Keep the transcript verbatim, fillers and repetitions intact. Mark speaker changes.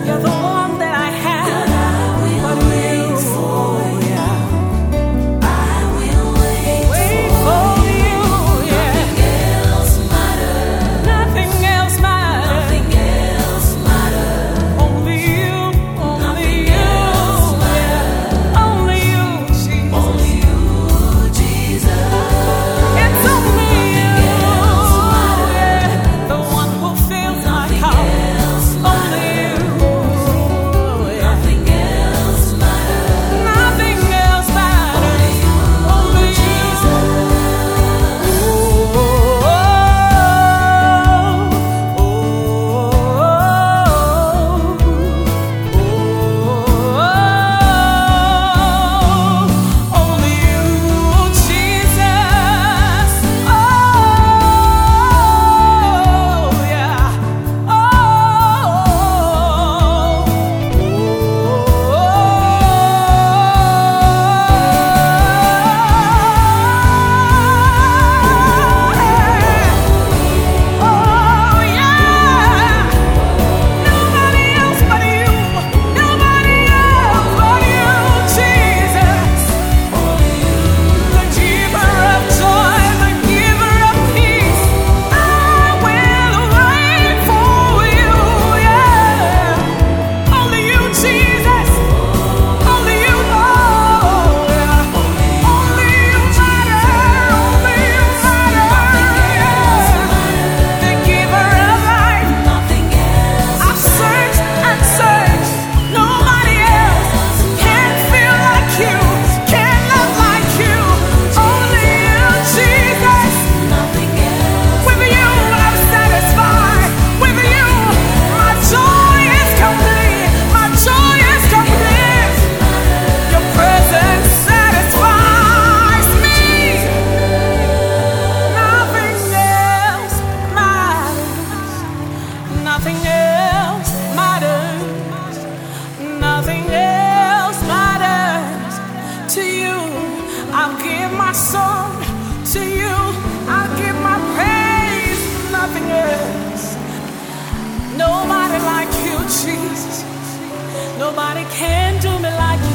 Speaker 1: You're the one that I have.
Speaker 2: God, I will
Speaker 1: But
Speaker 2: wait
Speaker 1: you,
Speaker 2: for you.
Speaker 1: yeah.
Speaker 2: I will wait,
Speaker 1: Wait
Speaker 2: for
Speaker 1: for
Speaker 2: you.
Speaker 1: you, yeah.
Speaker 2: Nothing else matters.
Speaker 1: Nothing else matters.
Speaker 2: Nothing else matters.
Speaker 1: Only you, only
Speaker 2: Nothing
Speaker 1: you,
Speaker 2: else
Speaker 1: yeah. Only you, Jesus.
Speaker 2: Only you, Jesus.
Speaker 1: It's only you,
Speaker 2: else matters.
Speaker 1: yeah. The one who fills my
Speaker 2: Nothing
Speaker 1: cup.
Speaker 2: else
Speaker 1: Only you, yeah.
Speaker 2: Nothing else matters.
Speaker 1: Nothing else matters. Only you,
Speaker 2: Jesus.
Speaker 1: only you, Jesus. Oh, yeah. Oh, oh, yeah. Nobody else but you. Nobody else but you, Jesus. The giver of joy, the giver of peace. I will wait for you, yeah. Only you, Jesus. Only you, oh, yeah. Only you matter. Only you matter, yeah. The giver of life.
Speaker 2: Nothing else
Speaker 1: I've searched and searched. Nobody else can feel like you, can love like you. Only you, Jesus.
Speaker 2: Nothing else
Speaker 1: With you, I'm satisfied. With you, my joy is complete. My joy is complete. Your presence satisfies me. Nothing else matters. Nothing else matters. Nothing else matters to you. I'll give my song to you. I'll give my praise. Nothing else. Nobody like you, Jesus. Nobody can do me like you.